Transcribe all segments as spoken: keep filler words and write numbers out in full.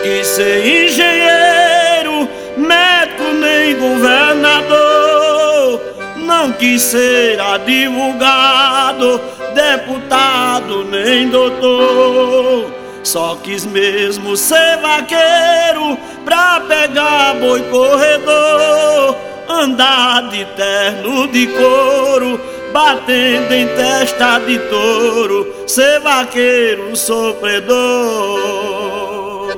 quis ser engenheiro, médico nem governador. Não quis ser advogado, deputado nem doutor. Só quis mesmo ser vaqueiro pra pegar boi corredor, andar de terno de couro, batendo em testa de touro, ser vaqueiro sofredor.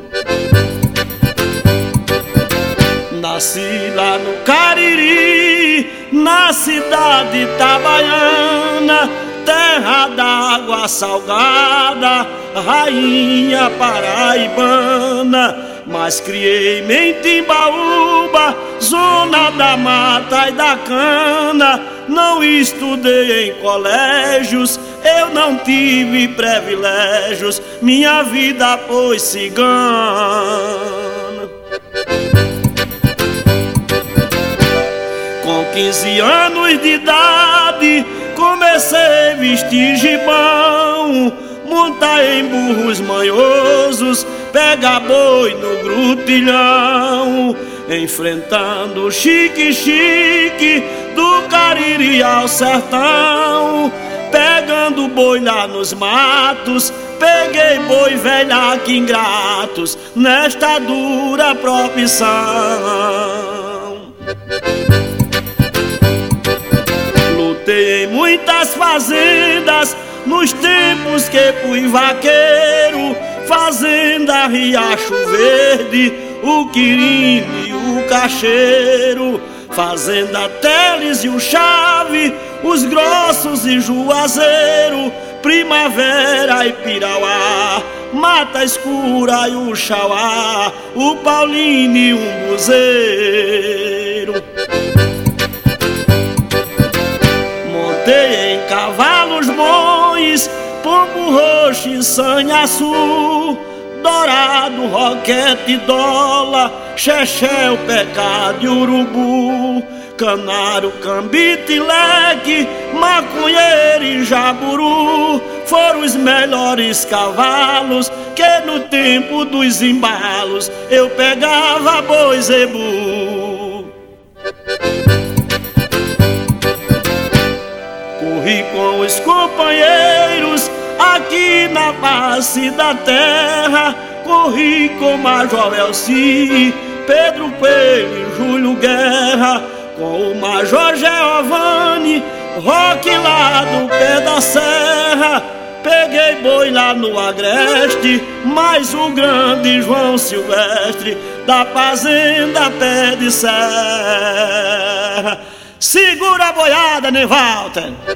Nasci lá no Cariri, na cidade de Itabaiana, terra d'água salgada, rainha paraibana. Mas criei-me em Timbaúba, zona da mata e da cana. Não estudei em colégios, eu não tive privilégios, minha vida foi cigana. Com quinze anos de idade comecei a vestir gibão, montar em burros manhosos, pegar boi no grutilhão, enfrentando o chique-chique do Cariri ao sertão. Pegando boi lá nos matos, peguei boi velhaco ingratos, nesta dura profissão. Lutei em muitas fazendas, nos tempos que fui vaqueiro, fazenda Riacho Verde, o Quirino e o Cacheiro, fazenda Teles e o Chave, os Grossos e Juazeiro, Primavera e Pirauá, Mata Escura e o Chauá, o Paulino e um Buzeiro. Montei em cavalos bons, pombo roxo e sanhaçu, dourado, roquete, dólar, chechel, pecado e urubu, canário, cambito e leque, maconheiro e jaburu, foram os melhores cavalos que no tempo dos embalos eu pegava boi zebu. Corri com os companheiros aqui na face da terra, corri com Major Elci, Pedro Coelho e Júlio Guerra, com o Major Giovanni, Roque lá do pé da serra. Peguei boi lá no Agreste, mais o grande João Silvestre, da fazenda Pé de Serra. Segura a boiada, Ney Walter!